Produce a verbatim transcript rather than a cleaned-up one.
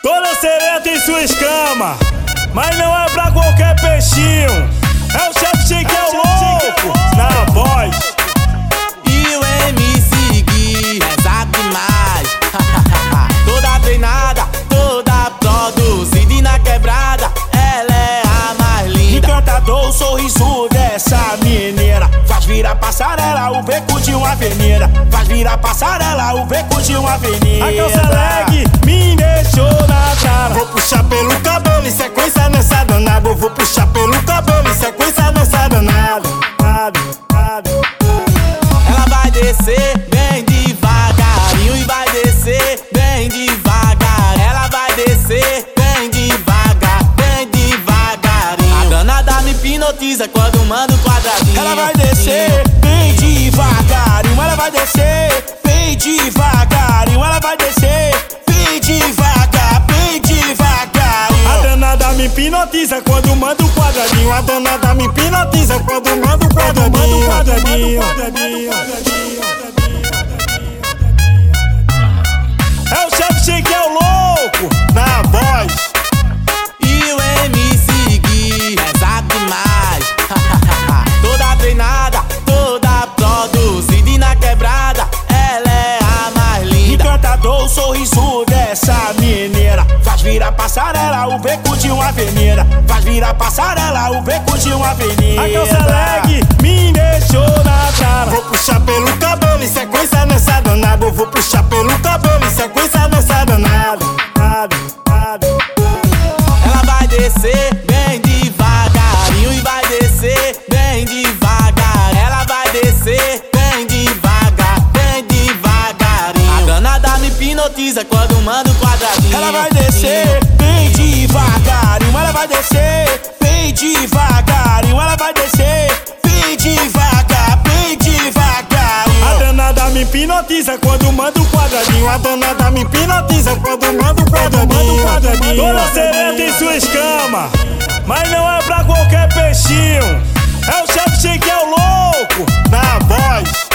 Toda sereia tem sua escama, mas não é pra qualquer peixinho. É o chefe Shake, é o louco, na voz. E o M C Gui reza demais. Toda treinada, toda produzida e na quebrada, ela é a mais linda. Encantador o sorriso dessa mineira, faz virar passarela o beco de uma avenida. Faz virar passarela o beco de uma avenida. A calça leg me deixou na cara. Vou puxar pelo cabelo em sequência nessa danada. Eu vou puxar pelo cabelo em sequência nessa danada. Ela vai descer bem devagarinho e vai descer bem devagar. Ela vai descer bem devagar, bem devagarinho. A danada me hipnotiza quando mando o quadradinho. Ela vai descer bem devagarinho. Ela vai descer bem devagarinho. Ela vai descer bem devagar, bem devagarinho. A danada me hipnotiza quando mando o quadradinho. A danada me hipnotiza quando mando o quadradinho. quadradinho, quadradinho, quadradinho. É o chefe Shake, é o louco, na voz. E o M C Gui reza demais. Toda treinada, toda produzida e na quebrada, ela é a mais linda. Encantador o sorriso dessa mineira, faz virar passarela o beco de uma avenida. Faz virar passarela o beco de uma avenida. A calça leg me deixou na cara. Vou puxar pelo cabelo em sequência nessa danada. Eu vou puxar pelo cabelo em sequência nessa danada. Ela vai descer bem devagarinho e vai descer bem devagar. Ela vai descer bem devagar, bem devagarinho. A danada me hipnotiza quando mando o quadradinho. Ela vai descer bem devagarinho. Ela vai descer bem devagarinho. Ela vai descer bem devagar, bem devagarinho. A danada me hipnotiza quando mando o quadradinho. A danada me hipnotiza quando mando o quadradinho. Toda sereia tem sua escama, mas não é pra qualquer peixinho. É o chefe Shake, é o louco, na voz.